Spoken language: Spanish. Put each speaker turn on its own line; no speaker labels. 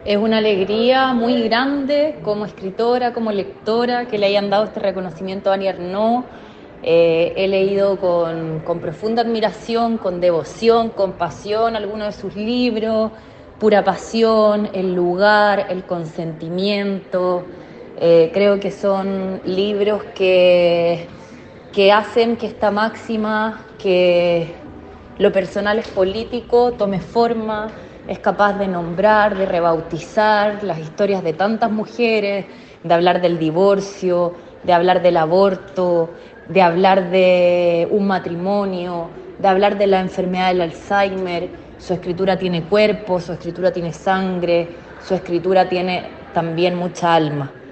Es una alegría muy grande como escritora, como lectora, que le hayan dado este reconocimiento a Annie Ernaux. He leído con profunda admiración, con devoción, con pasión algunos de sus libros, Pura Pasión, El Lugar, El Consentimiento. Creo que son libros que hacen que esta máxima, que lo personal es político, tome forma, es capaz de nombrar, de rebautizar las historias de tantas mujeres, de hablar del divorcio, de hablar del aborto, de hablar de un matrimonio, de hablar de la enfermedad del Alzheimer. Su escritura tiene cuerpo, su escritura tiene sangre, su escritura tiene también mucha alma.